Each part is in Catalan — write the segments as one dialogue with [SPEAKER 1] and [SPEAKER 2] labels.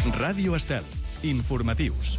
[SPEAKER 1] Ràdio Estel. Informatius.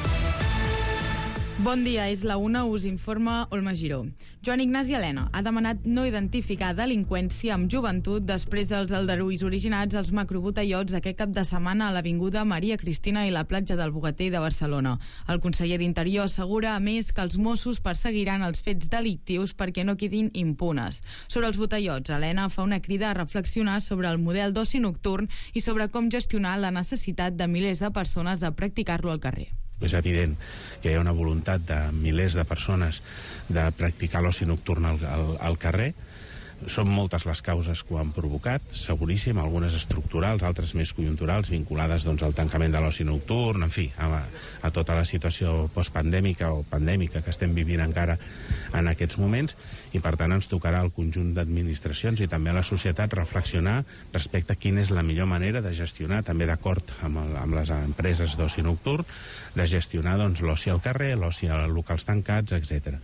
[SPEAKER 2] Bon dia, és la 1, us informa Olma Giró. Joan Ignasi Elena ha demanat no identificar delinqüència amb joventut després dels aldarulls originats als macrobotellots aquest cap de setmana a l'Avinguda Maria Cristina i la platja del Bogatell de Barcelona. El conseller d'Interior assegura, a més, que els Mossos perseguiran els fets delictius perquè no quedin impunes. Sobre els botellots, Elena fa una crida a reflexionar sobre el model d'oci nocturn i sobre com gestionar la necessitat de milers de persones de practicar-lo al carrer.
[SPEAKER 3] És evident que hi ha una voluntat de milers de persones de practicar l'oci nocturn al carrer. Són moltes les causes que ho han provocat, seguríssim, algunes estructurals, altres més conjunturals, vinculades al tancament de l'oci nocturn, en fi, a tota la situació postpandèmica o pandèmica que estem vivint encara en aquests moments, i per tant ens tocarà al conjunt d'administracions i també a la societat reflexionar respecte a quina és la millor manera de gestionar, també d'acord amb les empreses d'oci nocturn, de gestionar l'oci al carrer, l'oci a locals tancats, etc.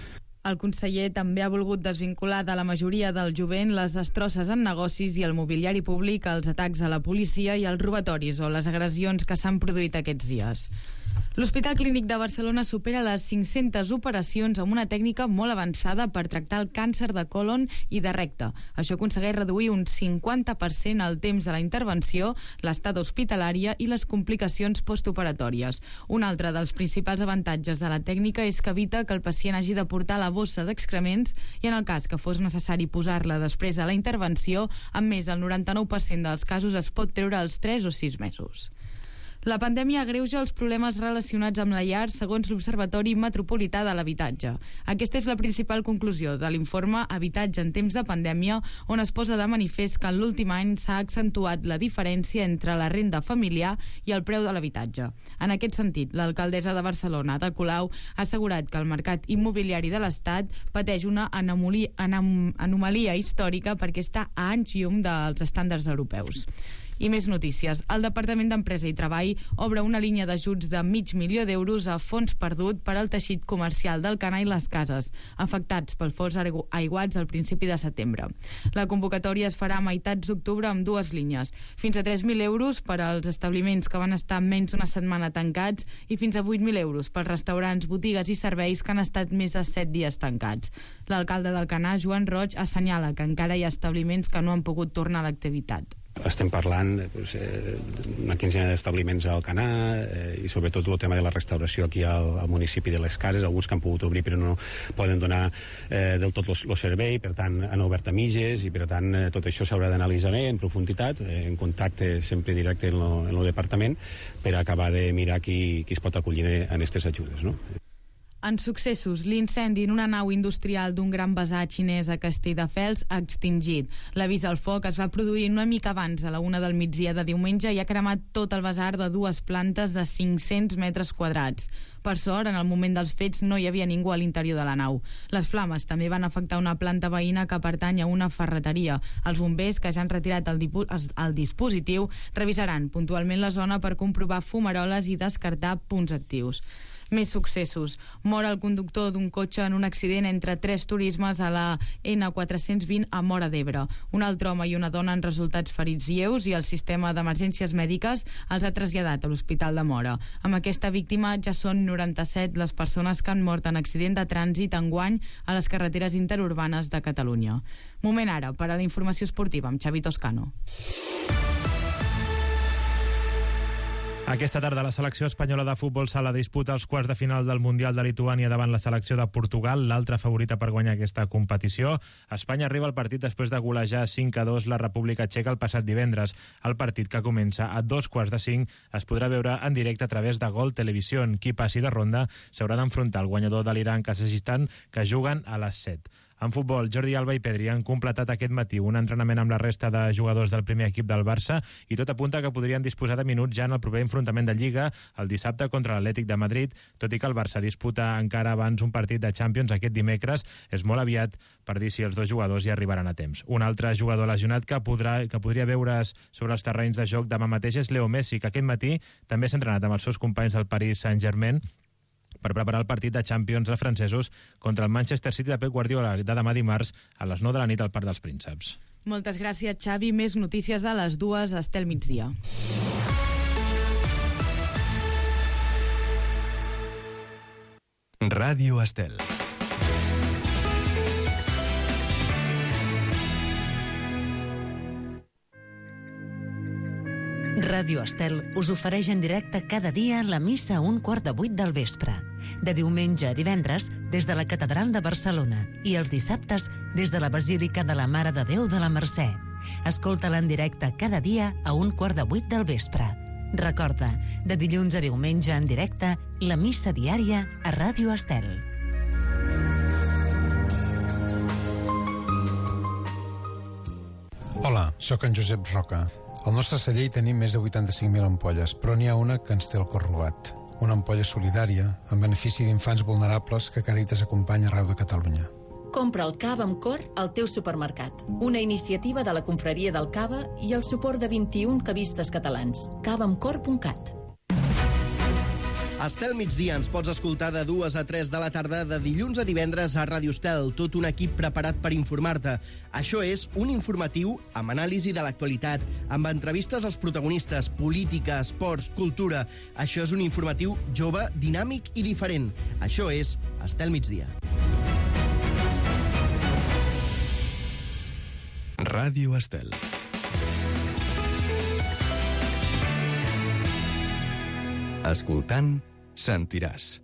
[SPEAKER 2] El conseller també ha volgut desvincular de la majoria del jovent les destrosses en negocis i el mobiliari públic, els atacs a la policia i els robatoris o les agressions que s'han produït aquests dies. L'Hospital Clínic de Barcelona supera les 500 operacions amb una tècnica molt avançada per tractar el càncer de còlon i de recte. Això aconsegueix reduir un 50% el temps de la intervenció, l'estada hospitalària i les complicacions postoperatòries. Un altre dels principals avantatges de la tècnica és que evita que el pacient hagi de portar la bossa d'excrements i en el cas que fos necessari posar-la després de la intervenció, amb més del 99% dels casos es pot treure als 3 o 6 mesos. La pandèmia agreuja els problemes relacionats amb la llar, segons l'Observatori Metropolità de l'Habitatge. Aquesta és la principal conclusió de l'informe Habitatge en temps de pandèmia, on es posa de manifest que en l'últim any s'ha accentuat la diferència entre la renda familiar i el preu de l'habitatge. En aquest sentit, l'alcaldessa de Barcelona, Ada Colau, ha assegurat que el mercat immobiliari de l'Estat pateix una anomalia històrica perquè està a anys llum dels estàndards europeus. I més notícies. El Departament d'Empresa i Treball obre una línia d'ajuts de $500.000 a fons perdut per al teixit comercial d'Alcanar i les cases, afectats pel fons aiguats al principi de setembre. La convocatòria es farà a meitats d'octubre amb 2 línies, fins a €3.000 per als establiments que van estar menys d'una setmana tancats i fins a €8.000 pels restaurants, botigues i serveis que han estat més de 7 dies tancats. L'alcalde d'Alcanar, Joan Roig, assenyala que encara hi ha establiments que no han pogut tornar a l'activitat.
[SPEAKER 4] Estem parlant d'una quinzena d'establiments a Alcanar i sobretot el tema de la restauració aquí al municipi de les Cases, alguns que han pogut obrir però no poden donar del tot el servei, per tant han obert a mitges i per tant tot això s'haurà d'analitzar bé en profunditat, en contacte sempre directe en el departament per acabar de mirar qui es pot acollir en aquestes ajudes, no?
[SPEAKER 2] En successos, l'incendi en una nau industrial d'un gran basar xinès a Castelldefels ha extingit. L'avís del foc es va produir una mica abans de la 1 del migdia de diumenge i ha cremat tot el basar de 2 plantes de 500 metres quadrats. Per sort, en el moment dels fets no hi havia ningú a l'interior de la nau. Les flames també van afectar una planta veïna que pertany a una ferreteria. Els bombers, que ja han retirat el dispositiu, revisaran puntualment la zona per comprovar fumaroles i descartar punts actius. Més successos. Mor el conductor d'un cotxe en un accident entre 3 turismes a la N420 a Móra d'Ebre. Un altre home i una dona han resultat ferits lleus i el sistema d'emergències mèdiques els ha traslladat a l'Hospital de Móra. Amb aquesta víctima ja són 97 les persones que han mort en accident de trànsit enguany a les carreteres interurbanes de Catalunya. Moment ara per a la informació esportiva amb Xavi Toscano.
[SPEAKER 5] Aquesta tarda la selecció espanyola de futbol sala disputa els quarts de final del Mundial de Lituània davant la selecció de Portugal, l'altra favorita per guanyar aquesta competició. Espanya arriba al partit després de golejar 5-2 la República Txeca el passat divendres. El partit, que comença a 4:45, es podrà veure en directe a través de Gol Televisió. Qui passi de ronda s'haurà d'enfrontar al guanyador de l'Iran-Kazakhstan, que juguen a les 7. En futbol, Jordi Alba i Pedri han completat aquest matí un entrenament amb la resta de jugadors del primer equip del Barça i tot apunta que podrien disposar de minuts ja en el proper enfrontament de Lliga el dissabte contra l'Atlètic de Madrid, tot i que el Barça disputa encara abans un partit de Champions aquest dimecres. És molt aviat per dir si els dos jugadors hi arribaran a temps. Un altre jugador lesionat que podria veure's sobre els terrenys de joc demà mateix és Leo Messi, que aquest matí també s'ha entrenat amb els seus companys del Paris Saint-Germain per preparar el partit de Champions dels francesos contra el Manchester City de Pep Guardiola de demà dimarts a les 9 de la nit al Parc dels Prínceps.
[SPEAKER 2] Moltes gràcies, Xavi. Més notícies a les 2 a Estel Migdia.
[SPEAKER 1] Ràdio Estel.
[SPEAKER 6] Ràdio Estel us ofereix en directe cada dia la missa a 7:15 del vespre. De diumenge a divendres, des de la Catedral de Barcelona, i els dissabtes, des de la Basílica de la Mare de Déu de la Mercè. Escolta-la en directe cada dia a 7:15 del vespre. Recorda, de dilluns a diumenge en directe, la missa diària a Ràdio Estel.
[SPEAKER 7] Hola, sóc en Josep Roca. Al nostre celler hi tenim més de 85.000 ampolles, però n'hi ha una que ens té el cor robat. Una ampolla solidària, en benefici d'infants vulnerables que Càritas acompanya arreu de Catalunya.
[SPEAKER 8] Compra el cava amb cor al teu supermercat. Una iniciativa de la Confraria del Cava i el suport de 21 cavistes catalans. cavaamcor.cat.
[SPEAKER 9] Estel migdia ens pots escoltar de 2 a 3 de la tarda de dilluns a divendres a Ràdio Estel, tot un equip preparat per informar-te. Això és un informatiu amb anàlisi de l'actualitat, amb entrevistes als protagonistes, política, esports, cultura. Això és un informatiu jove, dinàmic i diferent. Això és Estel migdia.
[SPEAKER 1] Ràdio Estel. Escoltant, sentiràs.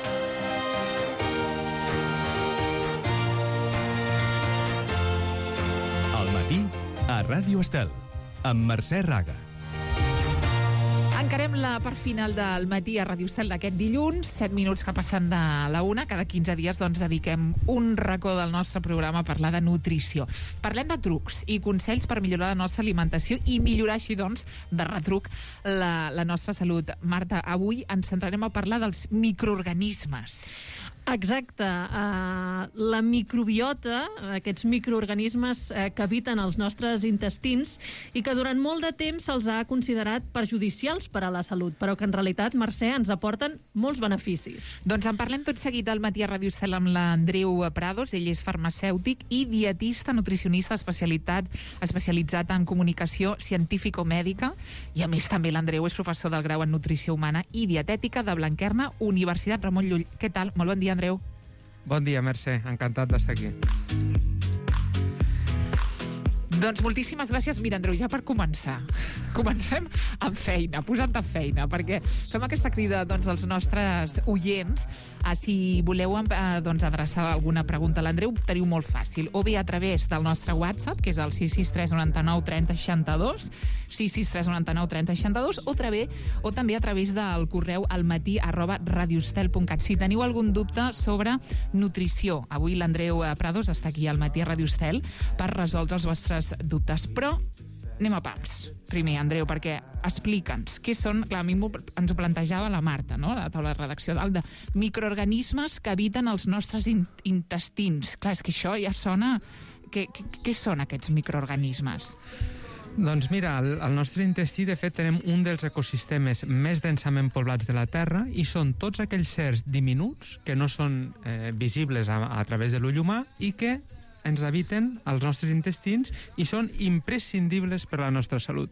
[SPEAKER 1] Al matí, a Ràdio Estel, amb Mercè Raga.
[SPEAKER 10] Encarem la part final del matí a Ràdio Estel d'aquest dilluns, 7 minuts que passen de la 1. Cada 15 dies dediquem un racó del nostre programa a parlar de nutrició. Parlem de trucs i consells per millorar la nostra alimentació i millorar així, de retruc, la nostra salut. Marta, avui ens centrarem a parlar dels microorganismes.
[SPEAKER 11] Exacte. La microbiota, aquests microorganismes que habiten els nostres intestins i que durant molt de temps se'ls ha considerat perjudicials per a la salut, però que en realitat, Mercè, ens aporten molts beneficis.
[SPEAKER 10] Doncs en parlem tot seguit al matí a Ràdio Estel amb l'Andreu Prados. Ell és farmacèutic i dietista nutricionista especialitzat en comunicació científico-mèdica, i a més també l'Andreu és professor del grau en nutrició humana i dietètica de Blanquerna, Universitat Ramon Llull. Què tal? Molt bon dia, Andreu.
[SPEAKER 12] Bon dia, Mercè. Encantat d'estar aquí.
[SPEAKER 10] Doncs moltíssimes gràcies. Mira, Andreu, ja per començar. Comencem amb feina, posant de feina, perquè fem aquesta crida als nostres oients. Si voleu adreçar alguna pregunta a l'Andreu, teniu molt fàcil. O bé a través del nostre WhatsApp, que és el 663 99 30 62, 663 99 30 62, o també a través del correu almatí@radioestel.cat. Si teniu algun dubte sobre nutrició, avui l'Andreu Prados està aquí al matí a Ràdio Estel per resoldre els vostres dubtes. Però anem a pams. Primer, Andreu, perquè explica'ns què són, clar, a mi ens ho plantejava la Marta, no?, a la taula de redacció dalt, de microorganismes que habiten els nostres intestins. Clar, és que això ja sona... Què són aquests microorganismes?
[SPEAKER 12] Doncs mira, al nostre intestí, de fet, tenim un dels ecosistemes més densament poblats de la Terra i són tots aquells certs diminuts que no són visibles a través de l'ull humà i que ens habiten als nostres intestins i són imprescindibles per a la nostra salut.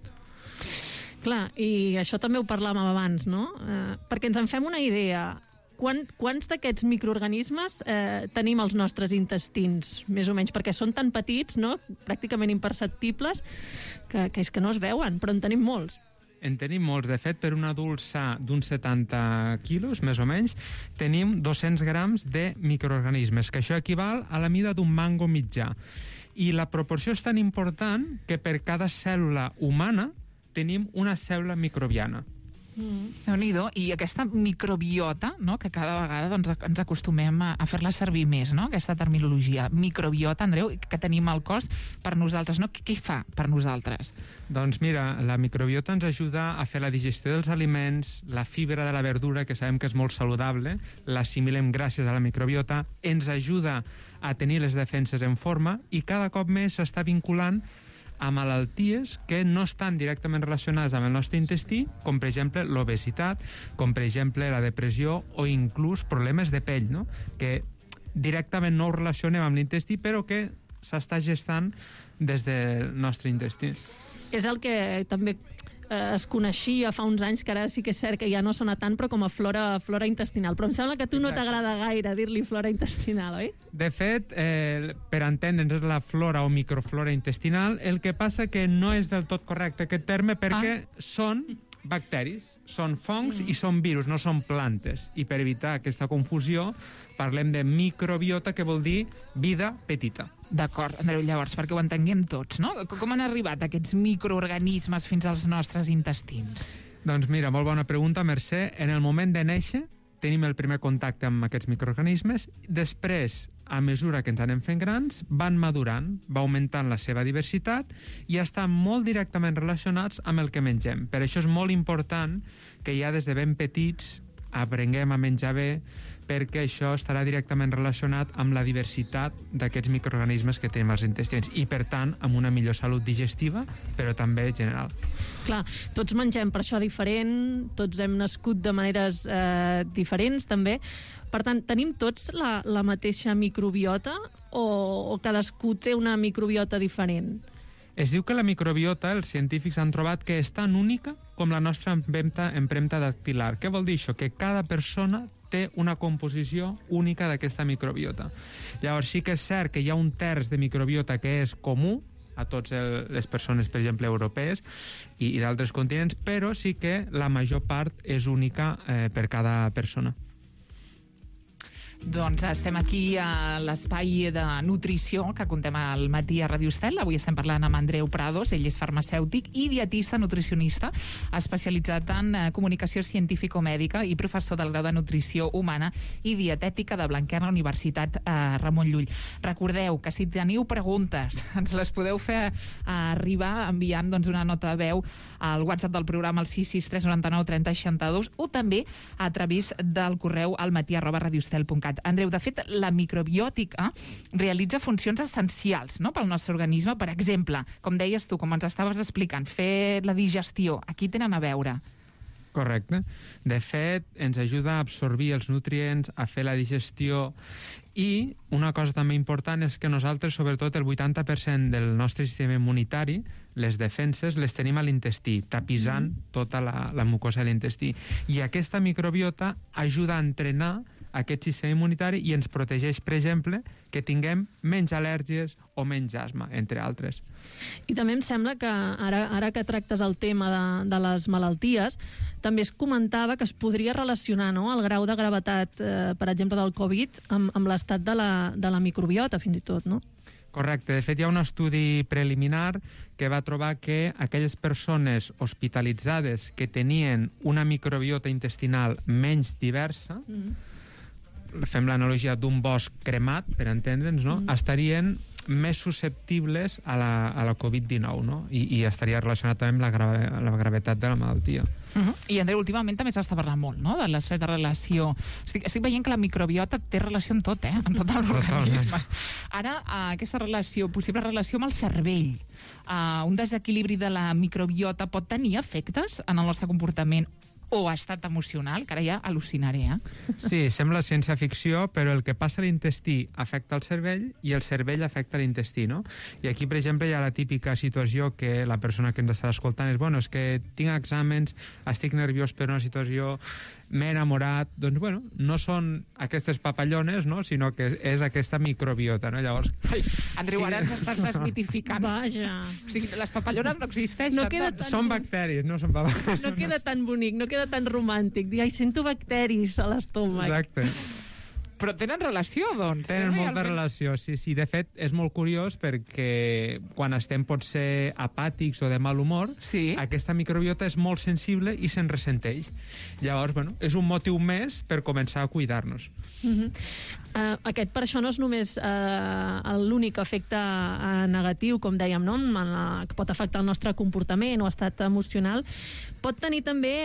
[SPEAKER 11] Clar, i això també ho parlàvem abans, no? Perquè ens en fem una idea. Quants d'aquests microorganismes tenim als nostres intestins, més o menys? Perquè són tan petits, no?, pràcticament imperceptibles, que és que no es veuen, però en tenim molts.
[SPEAKER 12] En tenim molts. De fet, per un adult sa d'uns 70 quilos, més o menys, tenim 200 grams de microorganismes, que això equival a la mida d'un mango mitjà. I la proporció és tan important que per cada cèl·lula humana tenim una cèl·lula microbiana.
[SPEAKER 10] Déu-n'hi-do. I aquesta microbiota, no?, que cada vegada ens acostumem a fer-la servir més, no?, aquesta terminologia. Microbiota, Andreu, que tenim al cos per nosaltres, no? Què fa per nosaltres?
[SPEAKER 12] Doncs mira, la microbiota ens ajuda a fer la digestió dels aliments, la fibra de la verdura, que sabem que és molt saludable, l'assimilem gràcies a la microbiota, ens ajuda a tenir les defenses en forma i cada cop més s'està vinculant a malalties que no estan directament relacionades amb el nostre intestí, com per exemple l'obesitat, com per exemple la depressió o inclús problemes de pell, no?, que directament no ho relacionem amb l'intestí però que s'està gestant des del nostre intestí.
[SPEAKER 11] És el que també es coneixia fa uns anys, que ara sí que és cert que ja no sona tant, però com a flora intestinal. Però em sembla que a tu no t'agrada gaire dir-li flora intestinal, oi?
[SPEAKER 12] De fet, per entendre'ns, és la flora o microflora intestinal. El que passa que no és del tot correcte aquest terme perquè són bacteris, són fongs i són virus, no són plantes. I per evitar aquesta confusió parlem de microbiota, que vol dir vida petita.
[SPEAKER 10] D'acord, Andreu, llavors, perquè ho entenguem tots, no? Com han arribat aquests microorganismes fins als nostres intestins?
[SPEAKER 12] Doncs mira, molt bona pregunta, Mercè. En el moment de néixer tenim el primer contacte amb aquests microorganismes. Després, a mesura que ens anem fent grans, van madurant, va augmentant la seva diversitat i estan molt directament relacionats amb el que mengem. Per això és molt important que ja des de ben petits aprenguem a menjar bé, perquè això estarà directament relacionat amb la diversitat d'aquests microorganismes que tenim als intestins i, per tant, amb una millor salut digestiva, però també general.
[SPEAKER 11] Clar, tots mengem per això diferent, tots hem nascut de maneres diferents, també. Per tant, tenim tots la mateixa microbiota o cadascú té una microbiota diferent?
[SPEAKER 12] Es diu que la microbiota, els científics han trobat que és tan única com la nostra empremta dactilar. Què vol dir això? Que cada persona té una composició única d'aquesta microbiota. Llavors sí que és cert que hi ha un terç de microbiota que és comú a totes les persones, per exemple, europees i d'altres continents, però sí que la major part és única per cada persona.
[SPEAKER 10] Doncs estem aquí a l'espai de nutrició que contem al matí a Ràdio Estel. Avui estem parlant amb Andreu Prados, ell és farmacèutic i dietista nutricionista, especialitzat en comunicació científico-mèdica i professor del grau de nutrició humana i dietètica de Blanquer a la Universitat Ramon Llull. Recordeu que si teniu preguntes ens les podeu fer arribar enviant una nota de veu al WhatsApp del programa al 663 99 30 62 o també a través del correu almatí@radioestel.cat. Andreu, de fet, la microbiòtica realitza funcions essencials, no?, pel nostre organisme. Per exemple, com deies tu, com ens estaves explicant, fer la digestió. Aquí tenen a veure.
[SPEAKER 12] Correcte. De fet, ens ajuda a absorbir els nutrients, a fer la digestió, i una cosa també important és que nosaltres, sobretot el 80% del nostre sistema immunitari, les defenses, les tenim a l'intestí, tapissant tota la mucosa de l'intestí. I aquesta microbiota ajuda a entrenar aquest sistema immunitari i ens protegeix, per exemple, que tinguem menys al·lèrgies o menys asma, entre altres.
[SPEAKER 11] I també em sembla que ara que tractes el tema de les malalties, també es comentava que es podria relacionar, no?, el grau de gravetat, per exemple, del Covid amb l'estat de la microbiota, fins i tot, no?
[SPEAKER 12] Correcte. De fet, hi ha un estudi preliminar que va trobar que aquelles persones hospitalitzades que tenien una microbiota intestinal menys diversa, fem l'analogia d'un bosc cremat, per entendre'ns, no?, estarien més susceptibles a la Covid-19, no?, i estaria relacionat també amb la gravetat de la malaltia.
[SPEAKER 10] I, Andreu, últimament també s'està parlant molt, no?, de l'estreta relació. Estic veient que la microbiota té relació amb tot, amb tot l'organisme. Ara, aquesta relació, possible relació amb el cervell, un desequilibri de la microbiota pot tenir efectes en el nostre comportament o estat emocional, que ara ja al·lucinaré,
[SPEAKER 12] Sí, sembla ciència-ficció, però el que passa a l'intestí afecta el cervell i el cervell afecta l'intestí, no? I aquí, per exemple, hi ha la típica situació que la persona que ens estarà escoltant és, és que tinc exàmens, estic nerviós per una situació, m'he enamorat, doncs, no són aquestes papallones, no?, sinó que és aquesta microbiota, no? Llavors...
[SPEAKER 10] Ai, Andreu, ara ens estàs desmitificant.
[SPEAKER 11] Vaja.
[SPEAKER 10] O sigui, les papallones no existeixen.
[SPEAKER 12] Són bacteris, no són papallones.
[SPEAKER 11] No queda tan bonic, no queda tan romàntic. Dir, sento bacteris a l'estómac.
[SPEAKER 12] Exacte.
[SPEAKER 10] Però tenen relació, doncs.
[SPEAKER 12] Tenen molta relació, sí. De fet, és molt curiós perquè quan estem potser apàtics o de mal humor, aquesta microbiota és molt sensible i se'n ressenteix. Llavors, és un motiu més per començar a cuidar-nos.
[SPEAKER 11] Aquest, per això, no és només l'únic efecte negatiu, com dèiem, no?, que pot afectar el nostre comportament o estat emocional. Pot tenir també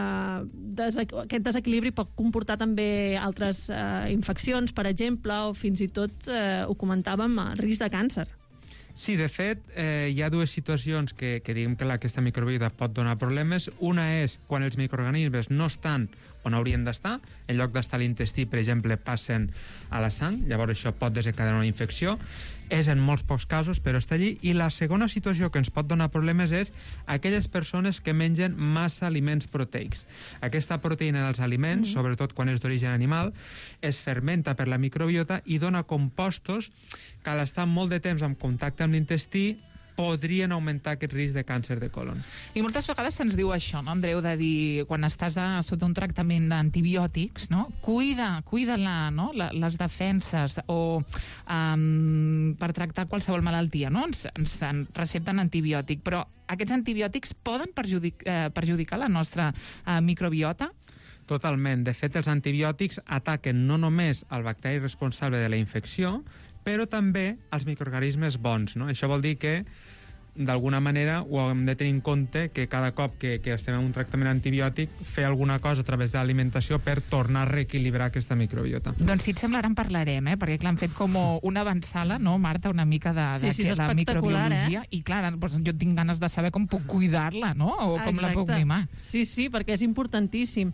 [SPEAKER 11] aquest desequilibri, pot comportar també altres infeccions, per exemple, o fins i tot, ho comentàvem, risc de càncer.
[SPEAKER 12] Sí, de fet, hi ha dues situacions que diguem que aquesta microbiota pot donar problemes. Una és quan els microorganismes no estan on haurien d'estar, en lloc d'estar a l'intestí, per exemple, passen a la sang, llavors això pot desencadenar una infecció. És en molts pocs casos, però està allí. I la segona situació que ens pot donar problemes és aquelles persones que mengen massa aliments proteics. Aquesta proteïna dels aliments, sobretot quan és d'origen animal, es fermenta per la microbiota i dona compostos que al estar molt de temps en contacte amb l'intestí podrien augmentar aquest risc de càncer de colon.
[SPEAKER 10] I moltes vegades se'ns diu això, no, Andreu, de dir, quan estàs sota un tractament d'antibiòtics, no? Cuida no? Les defenses, o per tractar qualsevol malaltia, no? Ens recepten antibiòtic, però aquests antibiòtics poden perjudicar la nostra microbiota?
[SPEAKER 12] Totalment. De fet, els antibiòtics ataquen no només el bacteri responsable de la infecció, però també els microorganismes bons, no? Això vol dir que, d'alguna manera, ho hem de tenir en compte, que cada cop que estem en un tractament antibiòtic, fer alguna cosa a través de l'alimentació per tornar a reequilibrar aquesta microbiota.
[SPEAKER 10] Doncs si et sembla, ara en parlarem, perquè clar, han fet com una avançada, no, Marta, una mica de microbiologia, i clar, doncs jo tinc ganes de saber com puc cuidar-la, no? O com la puc mimar.
[SPEAKER 11] Sí, perquè és importantíssim.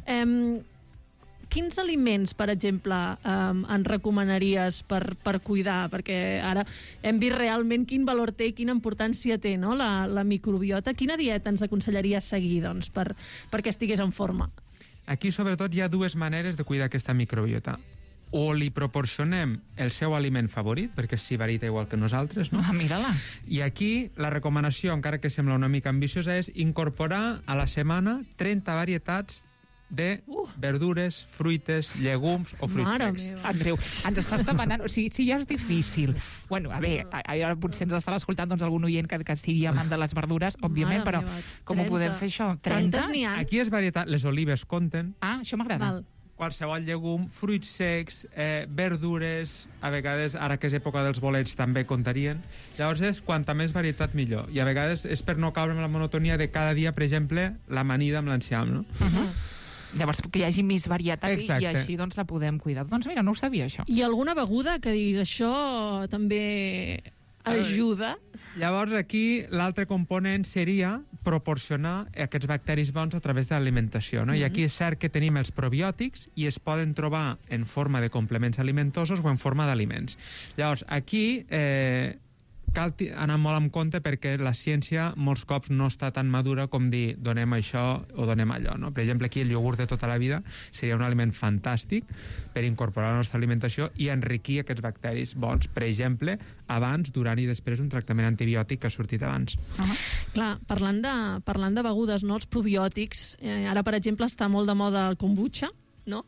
[SPEAKER 11] Quins aliments, per exemple, ens recomanaries per cuidar? Perquè ara hem vist realment quin valor té i quina importància té, no, la microbiota. Quina dieta ens aconsellaria seguir, doncs, perquè estigués en forma?
[SPEAKER 12] Aquí, sobretot, hi ha dues maneres de cuidar aquesta microbiota. O li proporcionem el seu aliment favorit, perquè és sibarita igual que nosaltres, no?
[SPEAKER 10] Ah, mira-la.
[SPEAKER 12] I aquí la recomanació, encara que sembla una mica ambiciosa, és incorporar a la setmana 30 varietats de verdures, fruites, llegums o fruits secs.
[SPEAKER 10] Andreu, ens estàs demanant... O sigui, si ja és difícil... Bueno, a veure, ara potser ens estarà escoltant algun oient que estigui amant de les verdures, òbviament, però com ho podem fer això? 30?
[SPEAKER 12] Aquí és varietat. Les olives compten.
[SPEAKER 10] Ah, això m'agrada.
[SPEAKER 12] Qualsevol llegum, fruits secs, verdures, a vegades, ara que és època dels bolets, també comptarien. Llavors és quanta més varietat millor. I a vegades és per no caure en la monotonia de cada dia, per exemple, l'amanida amb l'enciam, no?
[SPEAKER 10] Llavors, que hi hagi més varietat. Exacte. I així doncs la podem cuidar. Doncs mira, no ho sabia, això.
[SPEAKER 11] I alguna beguda que diguis això també ajuda?
[SPEAKER 12] Llavors, aquí l'altre component seria proporcionar aquests bacteris bons a través de l'alimentació, no? I aquí és cert que tenim els probiòtics i es poden trobar en forma de complements alimentosos o en forma d'aliments. Llavors, aquí cal anar molt en compte perquè la ciència molts cops no està tan madura com dir donem això o donem allò, no? Per exemple, aquí el iogurt de tota la vida seria un aliment fantàstic per incorporar a la nostra alimentació i enriquir aquests bacteris bons. Per exemple, abans, durant i després un tractament antibiòtic que ha sortit abans.
[SPEAKER 11] Clar, parlant de begudes, no? Els probiòtics, ara, per exemple, està molt de moda el kombucha, no?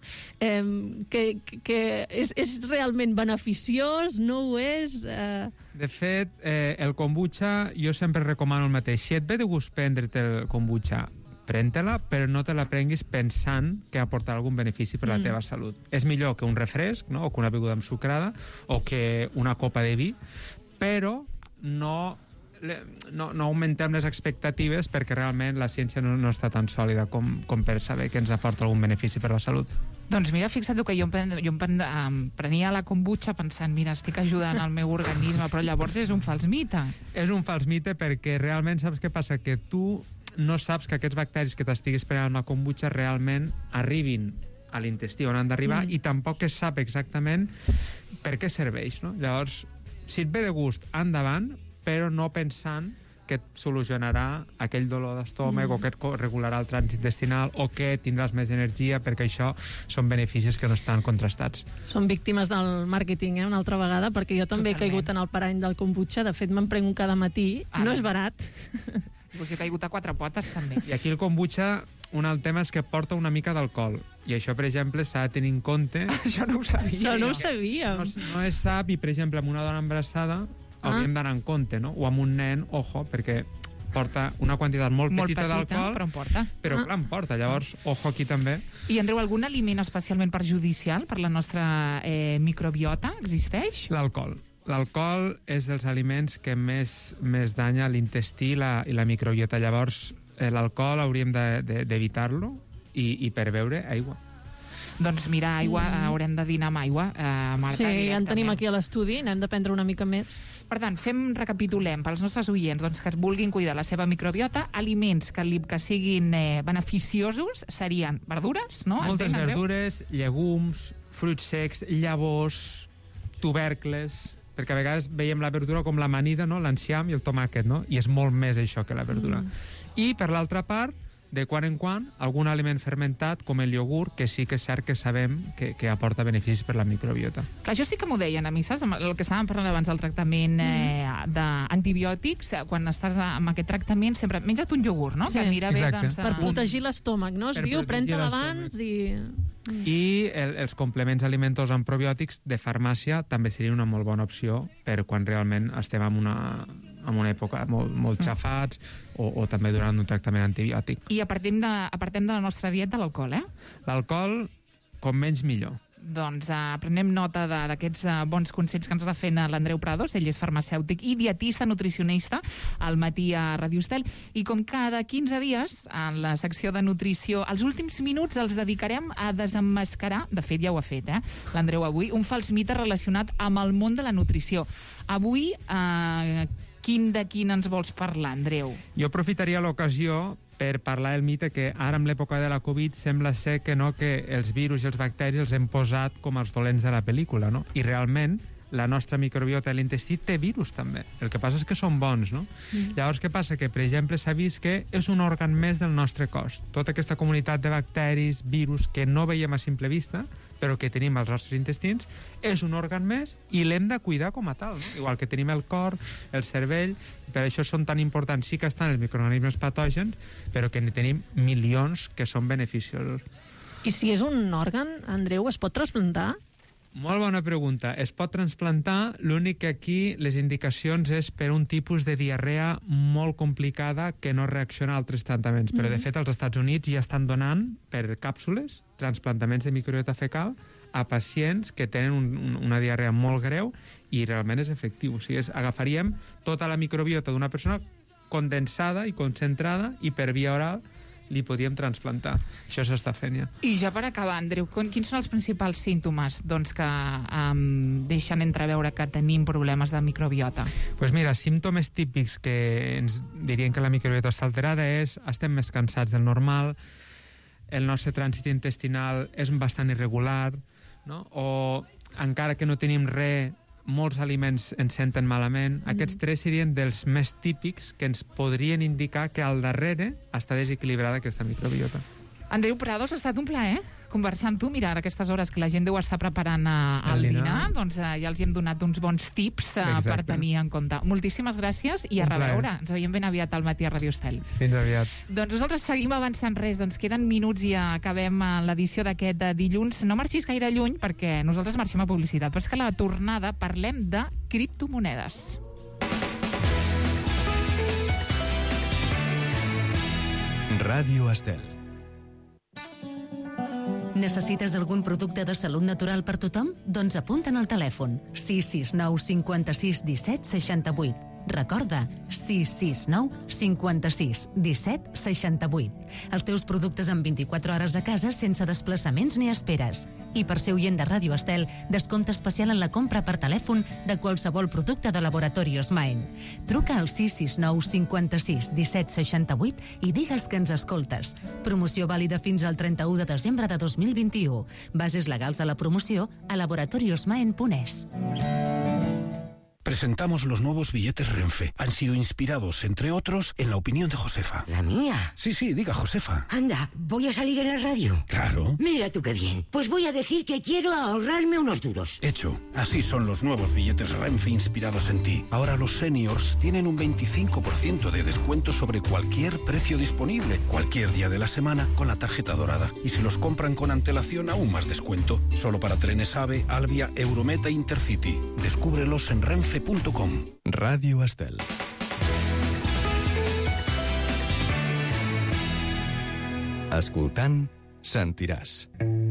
[SPEAKER 11] Que és realment beneficiós, no ho és?
[SPEAKER 12] De fet, el kombucha, jo sempre recomano el mateix. Si et ve de gust prendre't el kombucha, pren-te-la, però no te la prenguis pensant que aportarà algun benefici per la teva salut. És millor que un refresc, no? O que una beguda ensucrada, o que una copa de vi, però no augmentem les expectatives perquè realment la ciència no està tan sòlida com per saber que ens aporta algun benefici per la salut.
[SPEAKER 10] Doncs mira, fixa't que jo prenia la kombucha pensant, mira, estic ajudant el meu organisme, però llavors és un fals mite.
[SPEAKER 12] És un fals mite perquè realment saps què passa? Que tu no saps que aquests bacteris que t'estiguis prenent amb la kombucha realment arribin a l'intestí on han d'arribar i tampoc es sap exactament per què serveix, no? Llavors, si et ve de gust, endavant, però no pensant que et solucionarà aquell dolor d'estómac o que et regularà el trànsit intestinal o que tindràs més energia, perquè això són beneficis que no estan contrastats.
[SPEAKER 11] Són víctimes del màrqueting, una altra vegada, perquè jo també he caigut en el parany del kombucha. De fet, me'n prenc un cada matí. No és barat.
[SPEAKER 10] Pues he caigut a 4 potes, també.
[SPEAKER 12] I aquí el kombucha, un altre tema és que porta una mica d'alcohol. I això, per exemple, s'ha de tenir en compte...
[SPEAKER 10] Això no ho sabia.
[SPEAKER 11] Això no ho sabíem.
[SPEAKER 12] No es sap, i, per exemple, amb una dona embarassada hauríem d'anar en compte, no? O amb un nen, ojo, perquè porta una quantitat molt petita d'alcohol,
[SPEAKER 10] però en porta.
[SPEAKER 12] Però clar, en porta. Llavors, ojo aquí també.
[SPEAKER 10] I, Andreu, algun aliment especialment perjudicial per la nostra microbiota existeix?
[SPEAKER 12] L'alcohol. L'alcohol és dels aliments que més danya l'intestí i la microbiota. Llavors, l'alcohol hauríem d'evitar-lo i per beure aigua.
[SPEAKER 10] Doncs mira, aigua, haurem de dinar amb aigua, Marta.
[SPEAKER 11] Sí, ja en tenim aquí a l'estudi, n'hem de prendre una mica més.
[SPEAKER 10] Per tant, recapitulem pels nostres oients doncs, que es vulguin cuidar la seva microbiota. Aliments que siguin beneficiosos serien verdures, no?
[SPEAKER 12] Moltes verdures, llegums, fruits secs, llavors, tubercles, perquè a vegades veiem la verdura com l'amanida, no? L'enciam i el tomàquet, no? I és molt més això que la verdura. I, per l'altra part, de quan en quan, algun aliment fermentat, com el iogurt, que sí que és cert que sabem que aporta beneficis per la microbiota.
[SPEAKER 10] Clar, això sí que m'ho deien a mi, saps? El que estàvem parlant abans del tractament d'antibiòtics, quan estàs amb aquest tractament, sempre menja't un iogurt, no?
[SPEAKER 11] Sí,
[SPEAKER 10] que anirà bé, doncs,
[SPEAKER 11] per protegir l'estómac, no? Es diu, pren-te'l abans i...
[SPEAKER 12] I els complements alimentós amb probiòtics de farmàcia també seria una molt bona opció per quan realment estem en una època molt xafats o també durant un tractament antibiòtic.
[SPEAKER 10] I apartem de la nostra dieta l'alcohol,
[SPEAKER 12] L'alcohol, com menys millor.
[SPEAKER 10] Doncs prenem nota d'aquests bons consells que ens està fent l'Andreu Prados. Ell és farmacèutic i dietista nutricionista al matí a Ràdio Estel. I com cada 15 dies, en la secció de nutrició, els últims minuts els dedicarem a desemmascarar, de fet ja ho ha fet, l'Andreu avui, un fals mite relacionat amb el món de la nutrició. Avui, de quin ens vols parlar, Andreu?
[SPEAKER 12] Jo aprofitaria l'ocasió per parlar del mite que ara, en l'època de la Covid, sembla ser que els virus i els bacteris els hem posat com els dolents de la pel·lícula, no? I realment, la nostra microbiota de l'intestí té virus, també. El que passa és que són bons, no? Llavors, què passa? Que, per exemple, s'ha vist que és un òrgan més del nostre cos. Tota aquesta comunitat de bacteris, virus, que no veiem a simple vista, però que tenim als nostres intestins, és un òrgan més i l'hem de cuidar com a tal, no? Igual que tenim el cor, el cervell, per això són tan importants. Sí que estan els microorganismes patògens, però que ne tenim milions que són beneficiosos.
[SPEAKER 11] I si és un òrgan, Andreu, es pot trasplantar?
[SPEAKER 12] Molt bona pregunta. Es pot transplantar, l'únic que aquí les indicacions és per un tipus de diarrea molt complicada que no reacciona a altres tractaments. Però, de fet, als Estats Units ja estan donant per càpsules transplantaments de microbiota fecal a pacients que tenen una diarrea molt greu i realment és efectiu. O sigui, agafaríem tota la microbiota d'una persona condensada i concentrada i per via oral li podríem transplantar. Això s'està fent ja.
[SPEAKER 10] I ja per acabar, Andreu, quins són els principals símptomes que deixen entreveure que tenim problemes de microbiota?
[SPEAKER 12] Doncs mira, símptomes típics que ens dirien que la microbiota està alterada és estem més cansats del normal, el nostre trànsit intestinal és bastant irregular, no? O encara que no tenim res, molts aliments ens senten malament. Aquests tres serien dels més típics que ens podrien indicar que al darrere està desequilibrada aquesta microbiota.
[SPEAKER 10] Andreu Prados, ha estat un plaer conversar amb tu. Mira, a aquestes hores que la gent deu estar preparant el dinar, doncs ja els hem donat uns bons tips per tenir en compte. Moltíssimes gràcies i a reveure. Ens veiem ben aviat al matí a Ràdio Estel.
[SPEAKER 12] Fins aviat.
[SPEAKER 10] Doncs nosaltres seguim avançant res. Ens queden minuts i acabem l'edició d'aquest dilluns. No marxis gaire lluny perquè nosaltres marxem a publicitat. Però és que a la tornada parlem de criptomonedes.
[SPEAKER 1] Ràdio Estel.
[SPEAKER 6] Necessites algun producte de salut natural per tothom? Doncs apunta'n al telèfon 669 56 17 68. Recorda, 669 56 17 68. Els teus productes en 24 hores a casa sense desplaçaments ni esperes. I per ser oient de Ràdio Estel, descompte especial en la compra per telèfon de qualsevol producte de Laboratorios Maen. Truca al 669 56 17 68 i digues que ens escoltes. Promoció vàlida fins al 31 de desembre de 2021. Bases legals de la promoció a laboratoriosmaen.es.
[SPEAKER 13] Presentamos los nuevos billetes Renfe. Han sido inspirados, entre otros, en la opinión de Josefa.
[SPEAKER 14] ¿La mía?
[SPEAKER 13] Sí, diga Josefa.
[SPEAKER 14] Anda, ¿voy a salir en la radio?
[SPEAKER 13] Claro.
[SPEAKER 14] Mira tú qué bien. Pues voy a decir que quiero ahorrarme unos duros.
[SPEAKER 13] Hecho. Así son los nuevos billetes Renfe inspirados en ti. Ahora los seniors tienen un 25% de descuento sobre cualquier precio disponible, cualquier día de la semana, con la tarjeta dorada. Y si los compran con antelación, aún más descuento. Solo para trenes AVE, Alvia, Eurometa e Intercity. Descúbrelos en renfe.com.
[SPEAKER 1] Ràdio Estel. Escoltant, sentiràs.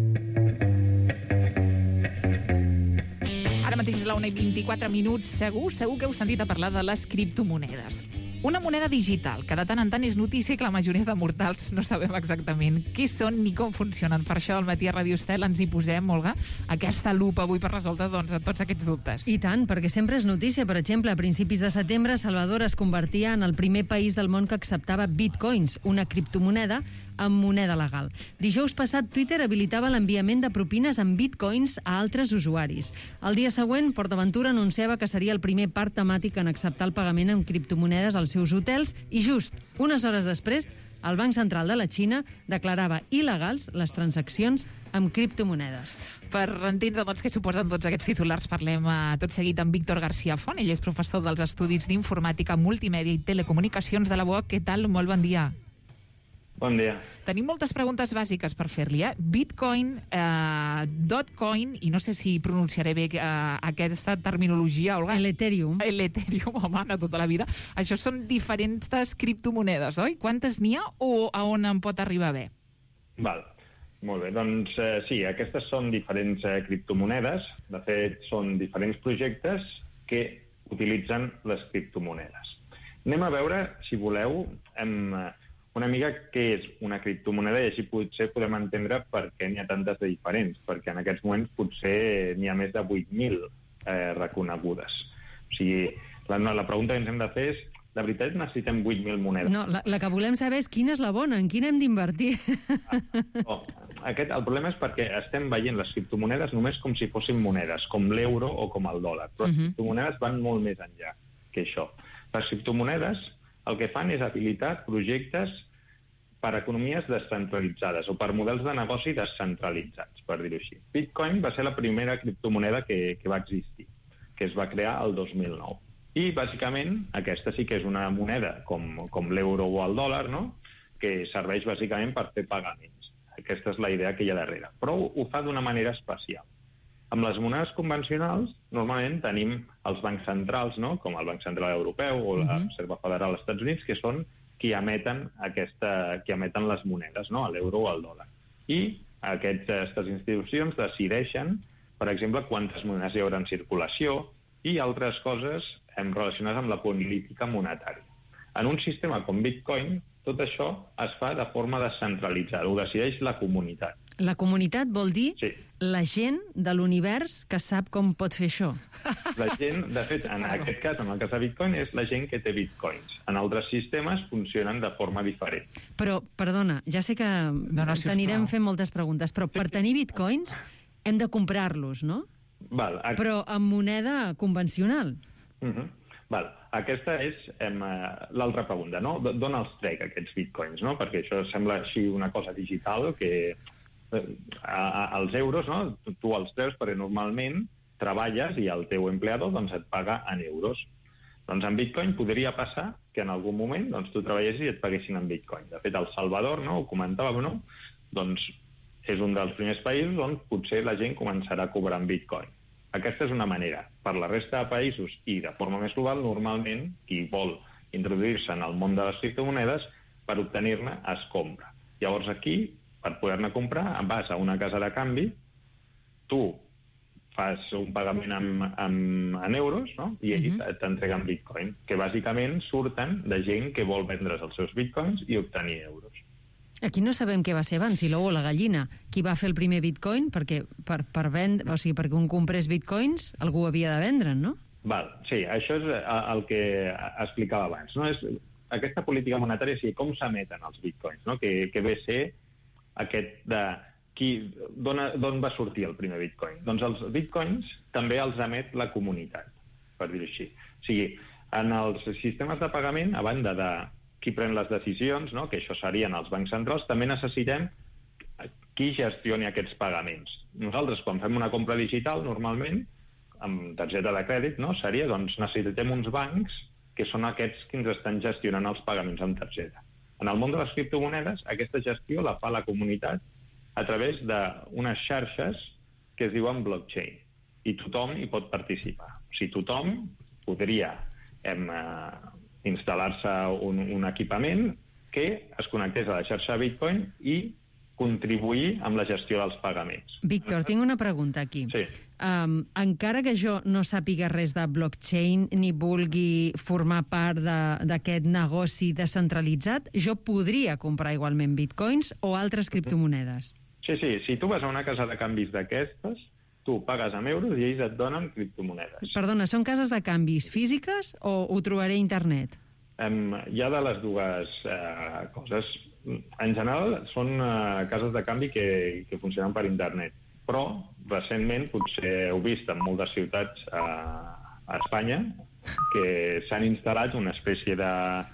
[SPEAKER 10] Ara mateix és la 1:24 minuts. Segur que heu sentit a parlar de les criptomonedes. Una moneda digital que de tant en tant és notícia i que la majoria de mortals no sabem exactament què són ni com funcionen. Per això al matí a Ràdio Estel ens hi posem, Olga, aquesta lupa avui per resoldre tots aquests dubtes.
[SPEAKER 15] I tant, perquè sempre és notícia. Per exemple, a principis de setembre, Salvador es convertia en el primer país del món que acceptava bitcoins, una criptomoneda amb moneda legal. Dijous passat, Twitter habilitava l'enviament de propines en bitcoins a altres usuaris. El dia següent, PortAventura anunciava que seria el primer parc temàtic en acceptar el pagament en criptomonedes als seus hotels i just unes hores després, el Banc Central de la Xina declarava il·legals les transaccions amb criptomonedes.
[SPEAKER 10] Per entendre què suposen tots aquests titulars, parlem tot seguit amb Víctor García Font. Ell és professor dels Estudis d'Informàtica, Multimèdia i Telecomunicacions de la UOC. Què tal? Molt bon dia.
[SPEAKER 16] Bon dia.
[SPEAKER 10] Tenim moltes preguntes bàsiques per fer-li. Bitcoin, Dotcoin, i no sé si pronunciaré bé aquesta terminologia, Olga.
[SPEAKER 15] L'Ethereum.
[SPEAKER 10] L'Ethereum, home, de tota la vida. Això són diferents criptomonedes, oi? Quantes n'hi ha o a on en pot arribar a haver?
[SPEAKER 16] Val. Molt bé, doncs sí, aquestes són diferents criptomonedes. De fet, són diferents projectes que utilitzen les criptomonedes. Anem a veure, si voleu, una mica què és una criptomoneda i així potser podem entendre per què n'hi ha tantes de diferents, perquè en aquests moments potser n'hi ha més de 8.000 reconegudes. O sigui, la pregunta que ens hem de fer és, de veritat necessitem 8.000 monedes?
[SPEAKER 15] No, la que volem saber és quina és la bona, en quina hem d'invertir.
[SPEAKER 16] El problema és perquè estem veient les criptomonedes només com si fossin monedes, com l'euro o com el dòlar. Però les criptomonedes van molt més enllà que això. Les criptomonedes el que fan és habilitar projectes per a economies descentralitzades o per models de negoci descentralitzats, per dir-ho així. Bitcoin va ser la primera criptomoneda que va existir, que es va crear el 2009. I, bàsicament, aquesta sí que és una moneda com l'euro o el dòlar, no?, que serveix bàsicament per fer pagaments. Aquesta és la idea que hi ha darrere. Però ho fa d'una manera especial. Amb les monedes convencionals, normalment tenim els bancs centrals, no?, com el Banc Central Europeu o la Reserva Federal dels Estats Units, que són qui emeten les monedes, no?, l'euro o el dòlar. I aquestes institucions decideixen, per exemple, quantes monedes hi haurà en circulació i altres coses relacionades amb la política monetària. En un sistema com Bitcoin, tot això es fa de forma descentralitzada, ho decideix la comunitat.
[SPEAKER 15] La comunitat vol dir la gent de l'univers que sap com pot fer això.
[SPEAKER 16] La gent, de fet, en aquest cas, en el cas de Bitcoin, és la gent que té bitcoins. En altres sistemes funcionen de forma diferent.
[SPEAKER 15] Però, perdona, ja sé que t'anirem fent moltes preguntes, però per tenir bitcoins hem de comprar-los, no? Però amb moneda convencional.
[SPEAKER 16] Aquesta és l'altra pregunta, no? D'on els trec aquests bitcoins, no? Perquè això sembla així una cosa digital que els euros, no? Tu els treus perquè normalment treballes i el teu empleador et paga en euros. Doncs en bitcoin podria passar que en algun moment tu treballessis i et paguessin en bitcoin. De fet, El Salvador, no? Ho comentàvem, no? Doncs és un dels primers països on potser la gent començarà a cobrar en bitcoin. Aquesta és una manera. Per la resta de països i de forma més global, normalment, qui vol introduir-se en el món de les criptomonedes, per obtenir-ne es compra. Llavors aquí, per poder-ne comprar, vas a una casa de canvi, tu fas un pagament en euros, no?, i ells t'entreguen bitcoin, que bàsicament surten de gent que vol vendre's els seus bitcoins i obtenir euros.
[SPEAKER 15] Aquí no sabem què va ser abans, si l'ou o la gallina. Qui va fer el primer bitcoin? Perquè perquè un comprés bitcoins, algú havia de vendre'n, no?
[SPEAKER 16] Sí, això és el que explicava abans. No? Aquesta política monetària, com s'emeten els bitcoins, no? Que ve a ser aquest de d'on va sortir el primer bitcoin? Doncs els bitcoins també els emet la comunitat, per dir-ho així. O sigui, en els sistemes de pagament, a banda de qui pren les decisions, no?, que això serien els bancs centrals, també necessitem qui gestioni aquests pagaments. Nosaltres, quan fem una compra digital, normalment, amb targeta de crèdit, no?, seria, doncs, necessitem uns bancs que són aquests que ens estan gestionant els pagaments amb targeta. En el món de les criptomonedes, aquesta gestió la fa la comunitat a través d'unes xarxes que es diuen blockchain, i tothom hi pot participar. O sigui, tothom podria instal·lar-se un equipament que es connectés a la xarxa Bitcoin i contribuir amb la gestió dels pagaments.
[SPEAKER 15] Víctor, tinc una pregunta aquí. Sí. Encara que jo no sàpiga res de blockchain ni vulgui formar part d'aquest negoci descentralitzat, jo podria comprar igualment bitcoins o altres criptomonedes?
[SPEAKER 16] Sí. Si tu vas a una casa de canvis d'aquestes, tu pagues amb euros i ells et donen criptomonedes.
[SPEAKER 15] Perdona, són cases de canvis físiques o ho trobaré a internet?
[SPEAKER 16] Hi ha de les dues coses. en general són cases de canvi que funcionen per internet, però recentment potser heu vist en moltes ciutats a Espanya que s'han instal·lat una espècie de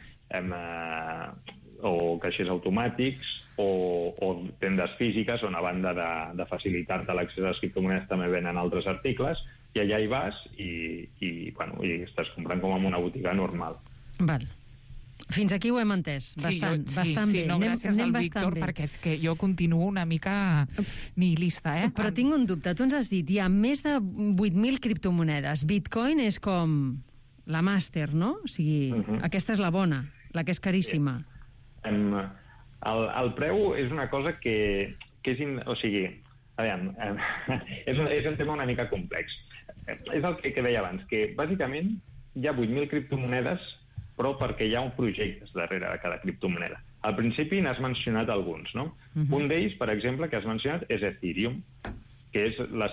[SPEAKER 16] o caixers automàtics o tendes físiques on a banda de facilitar-te l'accés a les criptomonedes també venen altres articles i allà hi vas i estàs comprant com en una botiga normal.
[SPEAKER 15] Val. Fins aquí ho hem entès. Bastant bé.
[SPEAKER 10] No, gràcies al Víctor, perquè és que jo continuo una mica nihilista,
[SPEAKER 15] Però tinc un dubte. Tu ens has dit, hi ha més de 8.000 criptomonedes. Bitcoin és com la màster, no? O sigui, aquesta és la bona, la que és caríssima.
[SPEAKER 16] El preu és una cosa que és... O sigui, és un tema una mica complex. És el que deia abans, que bàsicament hi ha 8.000 criptomonedes però perquè hi ha un projecte darrere de cada criptomoneda. Al principi n'has mencionat alguns, no? Un d'ells, per exemple, que has mencionat és Ethereum, que és la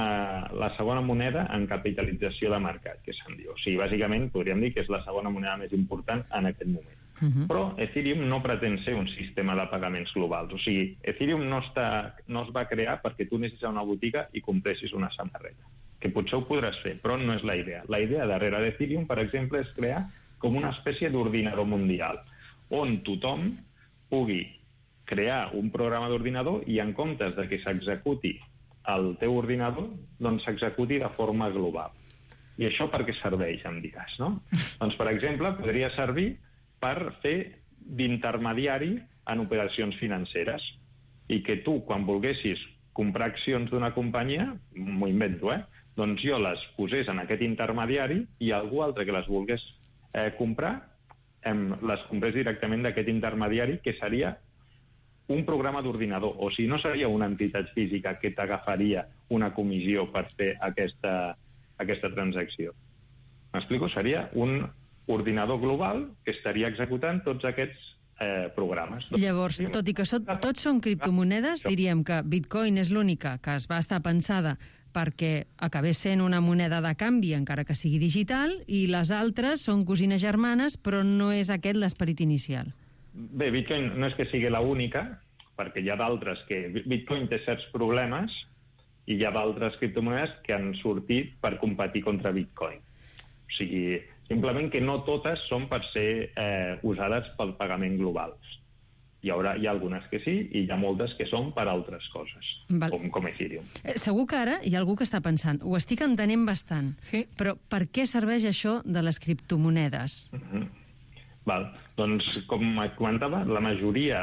[SPEAKER 16] segona moneda en capitalització de mercat, que se'n diu. O sigui, bàsicament, podríem dir que és la segona moneda més important en aquest moment. Però Ethereum no pretén ser un sistema de pagaments globals. O sigui, Ethereum no es va crear perquè tu anessis a una botiga i compressis una samarreta, que potser ho podràs fer, però no és la idea. La idea darrere d'Ethereum, per exemple, és crear com una espècie d'ordinador mundial, on tothom pugui crear un programa d'ordinador i en comptes de que s'executi al teu ordinador, doncs s'executi de forma global. I això per què serveix, em diràs, no? Doncs, per exemple, podria servir per fer d'intermediari en operacions financeres i que tu, quan volguessis comprar accions d'una companyia, m'ho invento, doncs jo les posés en aquest intermediari i algú altre que les volgués comprar, les comprés directament d'aquest intermediari, que seria un programa d'ordinador. O sigui, no seria una entitat física que t'agafaria una comissió per fer aquesta transacció. M'explico? Seria un ordinador global que estaria executant tots aquests programes.
[SPEAKER 15] Llavors, tot i que tots són criptomonedes, diríem que Bitcoin és l'única que es va estar pensada perquè acabés sent una moneda de canvi, encara que sigui digital, i les altres són cosines germanes, però no és aquest l'esperit inicial.
[SPEAKER 16] Bé, Bitcoin no és que sigui l'única, perquè hi ha d'altres que... Bitcoin té certs problemes i hi ha d'altres criptomonedes que han sortit per competir contra Bitcoin. O sigui, simplement que no totes són per ser usades pel pagament global. Hi ha algunes que sí i hi ha moltes que són per altres coses, com Ethereum.
[SPEAKER 15] Segur que ara hi ha algú que està pensant, ho estic entenent bastant, però per què serveix això de les criptomonedes?
[SPEAKER 16] Doncs, com et comentava, la majoria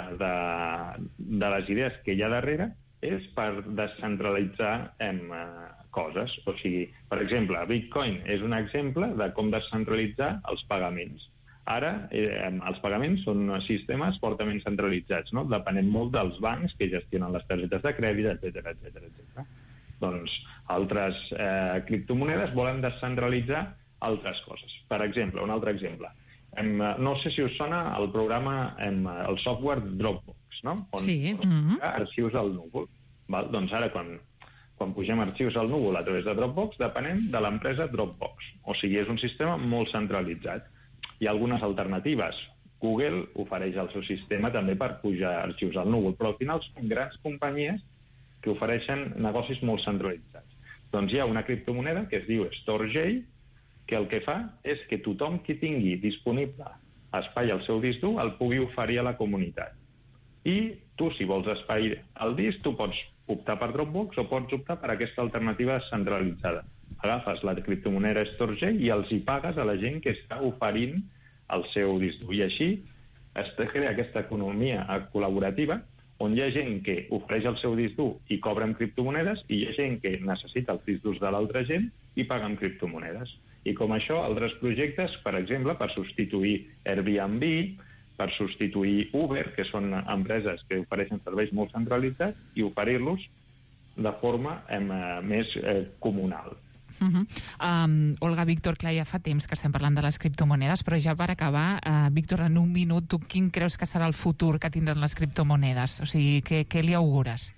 [SPEAKER 16] de les idees que hi ha darrere és per descentralitzar coses. O sigui, per exemple, Bitcoin és un exemple de com descentralitzar els pagaments. Ara, els pagaments són sistemes fortament centralitzats, no? Depenent molt dels bancs que gestionen les targetes de crèdit, etc. Doncs altres criptomonedes volen descentralitzar altres coses. Per exemple, un altre exemple. No sé si us sona el programa, el software Dropbox, no? On arxius al núvol. Doncs ara, quan pugem arxius al núvol a través de Dropbox, depenem de l'empresa Dropbox. O sigui, és un sistema molt centralitzat. Hi ha algunes alternatives. Google ofereix el seu sistema també per pujar arxius al núvol, però al final són grans companyies que ofereixen negocis molt centralitzats. Doncs hi ha una criptomoneda que es diu StoreJ, que el que fa és que tothom qui tingui disponible espai al seu disc dur el pugui oferir a la comunitat. I tu, si vols espai al disc, tu pots optar per Dropbox o pots optar per aquesta alternativa centralitzada. Agafes la criptomoneda StoreJ i els hi pagues a la gent que està oferint el seu disc dur. I així es crea aquesta economia col·laborativa on hi ha gent que ofereix el seu disc dur i cobra amb criptomonedes i hi ha gent que necessita els discs durs de l'altra gent i paga amb criptomonedes. I com això, altres projectes, per exemple, per substituir Airbnb, per substituir Uber, que són empreses que ofereixen serveis molt centralitzats, i oferir-los de forma més comunal.
[SPEAKER 10] Olga, Víctor, clar, ja fa temps que estem parlant de les criptomonedes, però ja per acabar, Víctor, en un minut, tu quin creus que serà el futur que tindran les criptomonedes? O sigui, què li augures?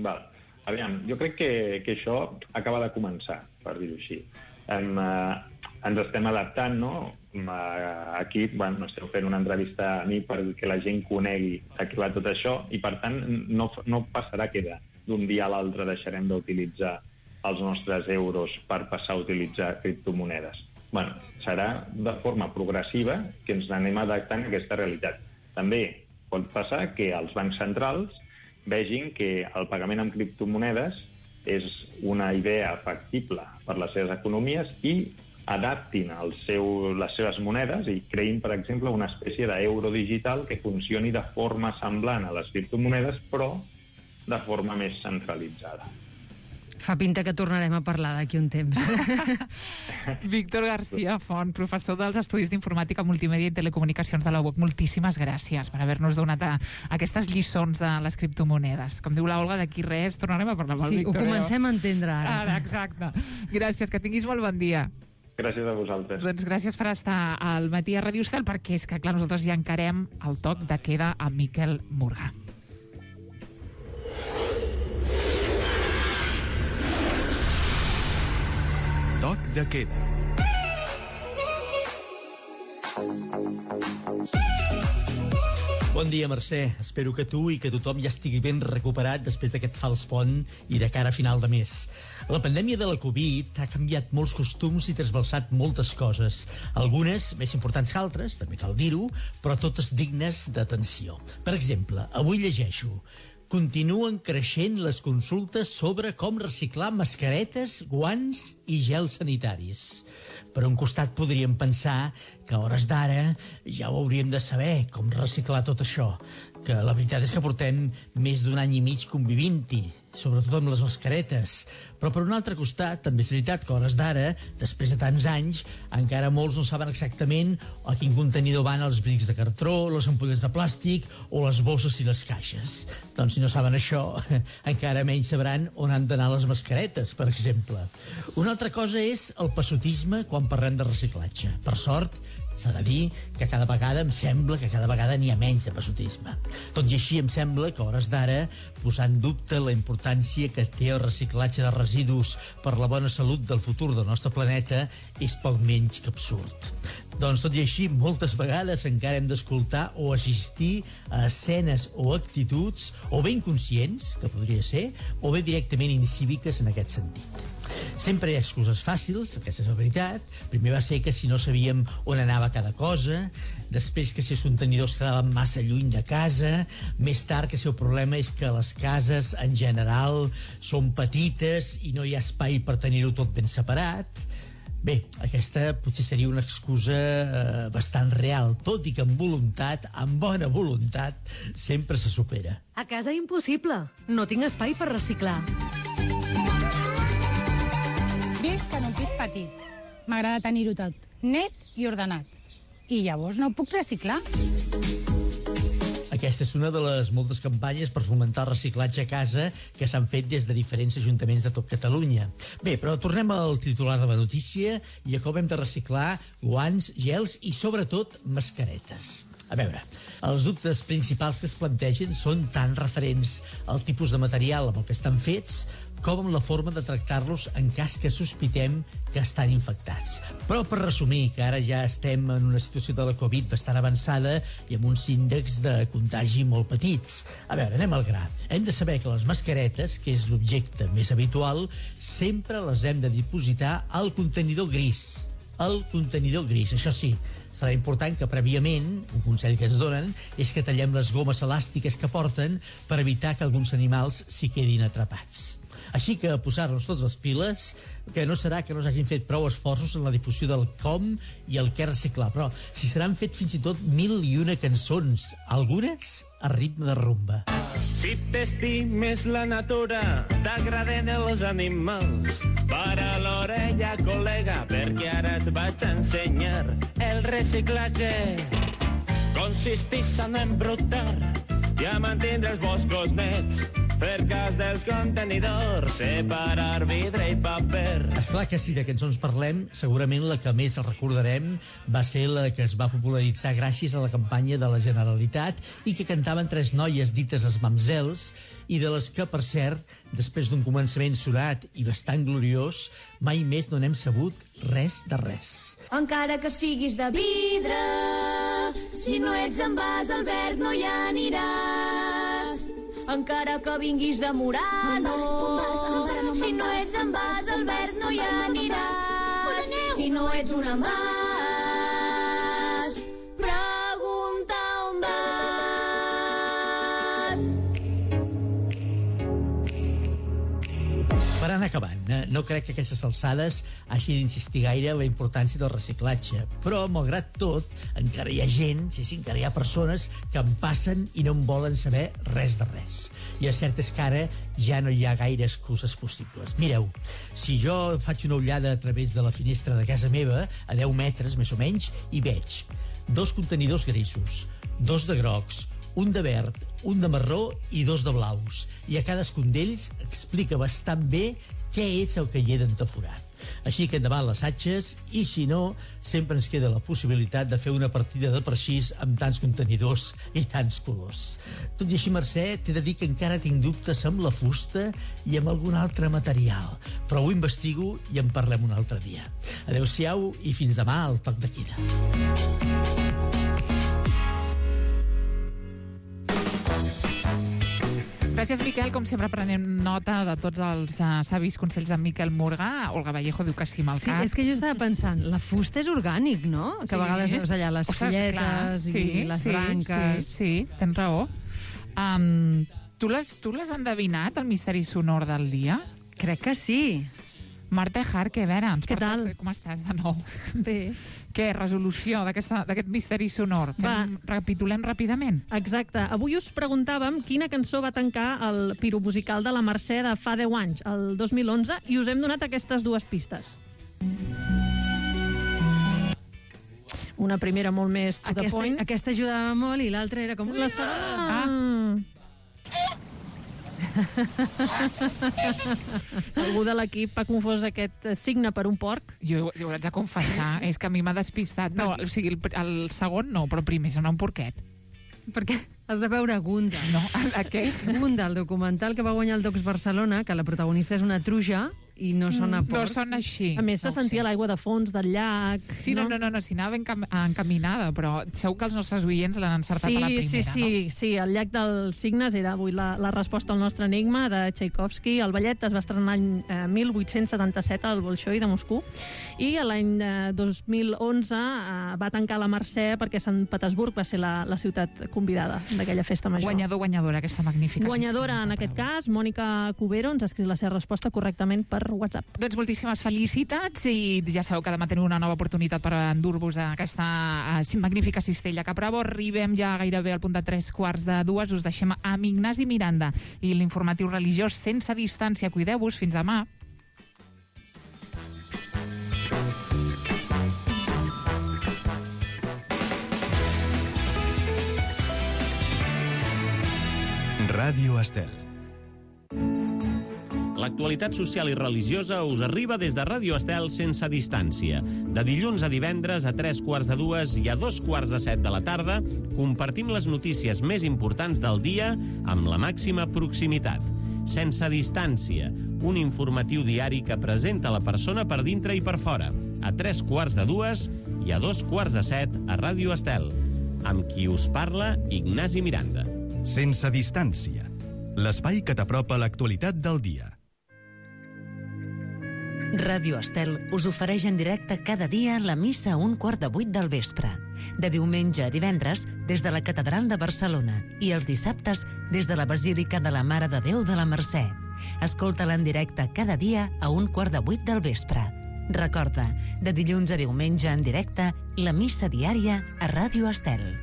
[SPEAKER 16] Aviam, jo crec que això acaba de començar, per dir-ho així. ens estem adaptant, no? Aquí, bueno, esteu fent una entrevista a mi perquè la gent conegui a què va tot això, i per tant no passarà que d'un dia a l'altre deixarem d'utilitzar els nostres euros per passar a utilitzar criptomonedes. Bueno, serà de forma progressiva que ens anem adaptant a aquesta realitat. També pot passar que els bancs centrals vegin que el pagament amb criptomonedes és una idea factible per les seves economies i adaptin les seves monedes i creïn, per exemple, una espècie d'euro digital que funcioni de forma semblant a les criptomonedes, però de forma més centralitzada.
[SPEAKER 15] Fa pinta que tornarem a parlar d'aquí un temps.
[SPEAKER 10] Víctor García Font, professor dels Estudis d'Informàtica, Multimèdia i Telecomunicacions de la UOC. Moltíssimes gràcies per haver-nos donat aquestes lliçons de les criptomonedes. Com diu l'Olga, d'aquí res tornarem a parlar amb el Víctor.
[SPEAKER 15] Sí, ho comencem a entendre ara.
[SPEAKER 10] Ara, exacte. Gràcies, que tinguis molt bon dia.
[SPEAKER 16] Gràcies a vosaltres.
[SPEAKER 10] Doncs gràcies per estar al matí a Ràdio Estel, perquè és que, clar, nosaltres ja encarem el toc de queda amb Miquel Morgà.
[SPEAKER 1] Toc de queda.
[SPEAKER 17] Bon dia, Mercè. Espero que tu i que tothom ja estigui ben recuperat després d'aquest fals pont i de cara a final de mes. La pandèmia de la Covid ha canviat molts costums i trasbalsat moltes coses. Algunes més importants que altres, també cal dir-ho, però totes dignes d'atenció. Per exemple, avui llegeixo: continuen creixent les consultes sobre com reciclar mascaretes, guants i gels sanitaris. Per un costat podríem pensar que a hores d'ara ja ho hauríem de saber, com reciclar tot això, que la veritat és que portem més d'un any i mig convivint-hi, sobretot amb les mascaretes. Però per un altre costat, també és veritat que a hores d'ara, després de tants anys, encara molts no saben exactament a quin contenidor van els brics de cartró, les ampolles de plàstic o les bosses i les caixes. Doncs si no saben això, encara menys sabran on han d'anar les mascaretes, per exemple. Una altra cosa és el passotisme quan parlem de reciclatge. Per sort, s'ha de dir que cada vegada em sembla que cada vegada n'hi ha menys de passotisme. Tot i així em sembla que a hores d'ara posar en dubte la importància que té el reciclatge de residus per la bona salut del futur del nostre planeta és poc menys que absurd. Doncs tot i així, moltes vegades encara hem d'escoltar o assistir a escenes o actituds o bé inconscients, que podria ser, o bé directament incíviques en aquest sentit. Sempre hi ha excuses fàcils, aquesta és la veritat. Primer va ser que si no sabíem on anava cada cosa, després que si els contenidors quedaven massa lluny de casa, més tard que si el problema és que les cases en general són petites i no hi ha espai per tenir-ho tot ben separat. Bé, aquesta potser seria una excusa bastant real, tot i que amb voluntat, amb bona voluntat, sempre se supera.
[SPEAKER 18] A casa impossible, no tinc espai per reciclar.
[SPEAKER 19] Visc en un pis petit. M'agrada tenir-ho tot net i ordenat. I llavors no ho puc reciclar.
[SPEAKER 17] Aquesta és una de les moltes campanyes per fomentar el reciclatge a casa que s'han fet des de diferents ajuntaments de tot Catalunya. Bé, però tornem al titular de la notícia i a com hem de reciclar guants, gels i, sobretot, mascaretes. A veure, els dubtes principals que es plantegen són tan referents al tipus de material amb el que estan fets com amb la forma de tractar-los en cas que sospitem que estan infectats. Però per resumir, que ara ja estem en una situació de la Covid bastant avançada i amb uns índexs de contagi molt petits. A veure, anem al gra. Hem de saber que les mascaretes, que és l'objecte més habitual, sempre les hem de dipositar al contenidor gris. El contenidor gris, això sí, serà important que prèviament, un consell que ens donen, és que tallem les gomes elàstiques que porten per evitar que alguns animals s'hi quedin atrapats. Així que a posar-nos tots les piles, que no serà que no s'hagin fet prou esforços en la difusió del com i el què reciclar, però si s'han fet fins i tot 1001 cançons, algunes a ritme de rumba.
[SPEAKER 20] Si t'estimes la natura, t'agraden els animals, para l'orella, col·lega, perquè ara et vaig ensenyar. El reciclatge consisteix en embrutar i a mantenir els boscos nets. per cas dels contenidors, separar vidre i paper.
[SPEAKER 17] Esclar que si de cançons parlem, segurament la que més recordarem va ser la que es va popularitzar gràcies a la campanya de la Generalitat i que cantaven 3 noies dites els mamzels i de les que, per cert, després d'un començament surat i bastant gloriós, mai més no n'hem sabut res de res.
[SPEAKER 21] Encara que siguis de vidre, si no ets envàs al verd no hi aniràs. Encara que vinguis de Murano, si no ets envàs al verd no hi aniràs. Si no ets un envàs, pregunta on vas.
[SPEAKER 17] Per anar acabant, no crec que aquestes alçades hagi d'insistir gaire en la importància del reciclatge, però, malgrat tot, encara hi ha gent, encara hi ha persones que en passen i no en volen saber res de res. I el cert és que ara ja no hi ha gaire excuses possibles. Mireu, si jo faig una ullada a través de la finestra de casa meva, a 10 metres, més o menys, i veig 2 contenidors grisos, 2 de grocs, un de verd, un de marró i 2 de blaus. I a cadascun d'ells explica bastant bé què és el que hi he d'entaforar. Així que endavant les atxes, i si no, sempre ens queda la possibilitat de fer una partida de parxís amb tants contenidors i tants colors. Tot i així, Mercè, t'he de dir que encara tinc dubtes amb la fusta i amb algun altre material, però ho investigo i en parlem un altre dia. Adéu-siau i fins demà al toc de queda.
[SPEAKER 10] Gràcies, Miquel. Com sempre, prenem nota de tots els savis consells d'en Miquel Morgà. Olga Vallejo diu que sí amb el
[SPEAKER 15] Sí,
[SPEAKER 10] cap.
[SPEAKER 15] és que jo estava pensant, la fusta és orgànic, no? Que a vegades veus allà les fulletes i les branques.
[SPEAKER 10] Sí, tens raó. Tu l'has endevinat, el misteri sonor del dia?
[SPEAKER 15] Crec que sí.
[SPEAKER 10] Marta Ejar, què vera?
[SPEAKER 15] Què tal?
[SPEAKER 10] Com estàs de nou?
[SPEAKER 11] Bé.
[SPEAKER 10] Què, resolució d'aquest misteri sonor? Recapitulem ràpidament.
[SPEAKER 11] Exacte. Avui us preguntàvem quina cançó va tancar el piromusical de la Mercè de fa 10 anys, el 2011, i us hem donat aquestes 2 pistes. Una primera molt més to the point.
[SPEAKER 15] Aquesta ajudava molt i l'altra era com...
[SPEAKER 11] La segona... Algú de l'equip ha confós aquest signe per un porc?
[SPEAKER 10] Jo ho haig de confessar, és que a mi m'ha despistat. No, o sigui, el segon no, però primer sona un porquet.
[SPEAKER 15] Perquè has de veure Gunda.
[SPEAKER 10] No, què?
[SPEAKER 15] Gunda, el documental que va guanyar el Docs Barcelona, que la protagonista és una truja i no sona porc.
[SPEAKER 10] No sona així.
[SPEAKER 11] A més, se sentia l'aigua de fons del llac.
[SPEAKER 10] Sí, no, si anava encaminada, però segur que els nostres oients l'han encertat a la primera, no?
[SPEAKER 11] Sí, el llac dels signes era avui la resposta al nostre enigma de Tchaikovsky. El ballet es va estrenar l'any 1877 al Bolxoi de Moscou i l'any 2011 va tancar la Mercè perquè Sant Petersburg va ser la ciutat convidada d'aquella festa major.
[SPEAKER 10] Guanyadora, aquesta magnífica.
[SPEAKER 11] Guanyadora, en aquest cas, Mònica Cubero ens ha escrit la seva resposta correctament per WhatsApp.
[SPEAKER 10] Doncs moltíssimes felicitats i ja sabeu que demà teniu una nova oportunitat per endur-vos a aquesta magnífica cistella que prova. Arribem ja gairebé al punt de 3:45. Us deixem amb Ignasi Miranda i l'informatiu religiós sense distància. Cuideu-vos, fins demà.
[SPEAKER 1] Ràdio Estel.
[SPEAKER 22] L'actualitat social i religiosa us arriba des de Ràdio Estel sense distància. De dilluns a divendres a 3:45 i a 2:45 de la tarda compartim les notícies més importants del dia amb la màxima proximitat. Sense distància, un informatiu diari que presenta la persona per dintre i per fora, a 3:45 i a 2:45 a Ràdio Estel. Amb qui us parla, Ignasi Miranda.
[SPEAKER 1] Sense distància, l'espai que t'apropa l'actualitat del dia.
[SPEAKER 6] Ràdio Estel us ofereix en directe cada dia la missa a 7:15 del vespre. De diumenge a divendres, des de la Catedral de Barcelona i els dissabtes des de la Basílica de la Mare de Déu de la Mercè. Escolta-la en directe cada dia a 7:15 del vespre. Recorda, de dilluns a diumenge en directe, la missa diària a Ràdio Estel.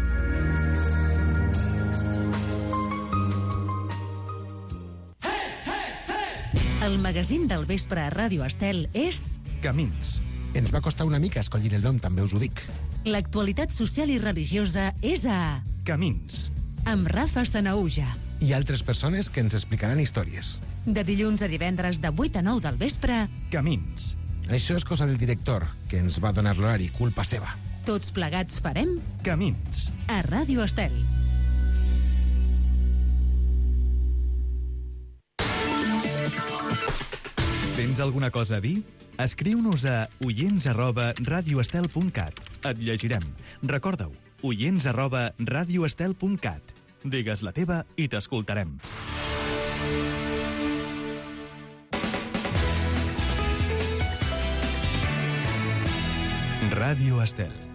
[SPEAKER 6] El magazín del vespre a Ràdio Estel és...
[SPEAKER 1] Camins.
[SPEAKER 23] Ens va costar una mica escollir el nom, també us ho dic.
[SPEAKER 6] L'actualitat social i religiosa és a...
[SPEAKER 1] Camins.
[SPEAKER 6] Amb Rafa Sanaúja.
[SPEAKER 23] i altres persones que ens explicaran històries.
[SPEAKER 6] De dilluns a divendres de 8 a 9 del vespre,
[SPEAKER 1] Camins.
[SPEAKER 23] Això és cosa del director, que ens va donar l'horari, culpa seva.
[SPEAKER 6] tots plegats farem
[SPEAKER 1] Camins.
[SPEAKER 6] A Ràdio Estel.
[SPEAKER 1] Tens alguna cosa a dir? Escriu-nos a oients@radioestel.cat. Et llegirem. Recorda-ho, oients@radioestel.cat. Digues la teva i t'escoltarem. Ràdio Estel.